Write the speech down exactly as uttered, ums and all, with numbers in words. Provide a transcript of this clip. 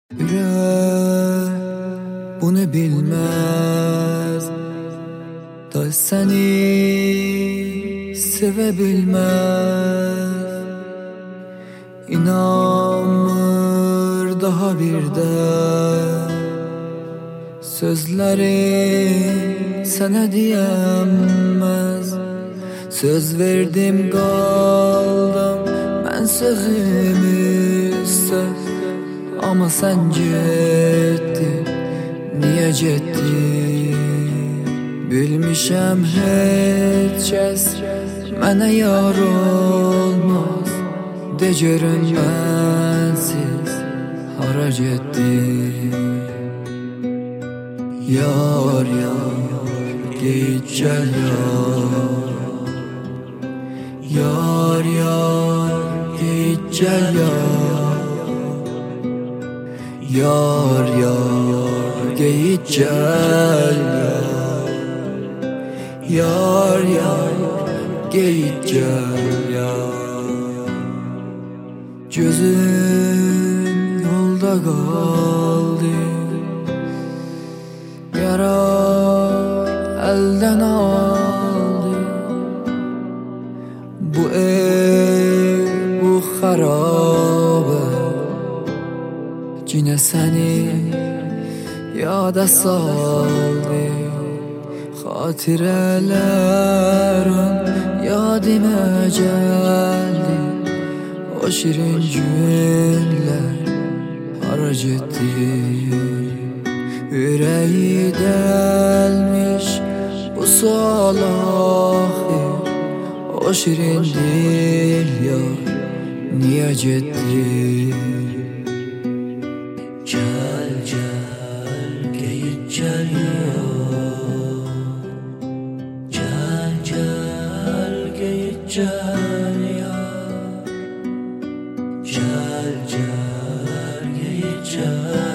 Yürek bunu bilmez, da seni sevebilmez. İnanmır daha bir de sözleri sana diyemez. Söz verdim kaldım ben sözümü söz, ama sen ciddi, niye ciddi? Bilmişəm heç kəs mənə yar olmaz. De görün mənsiz hara getdi? Yar yar geyit gəl yar, yar yar geyit gəl yar, yar yar geyit gəl yar, yar yar geyit gəl yar. Gözüm yolda qaldı, yara əldən aldı. Bu ev, bu xarabə yine seni yada saldı. Xatirələrin yadıma gəldi. O şirin günlər hara getdi? Ürəyi dəlmiş bu sual axir. O şirin dil yar niye getdi? Gel gel geyik gel yar, gel gel geyik gel yar, gel gel geyik gel.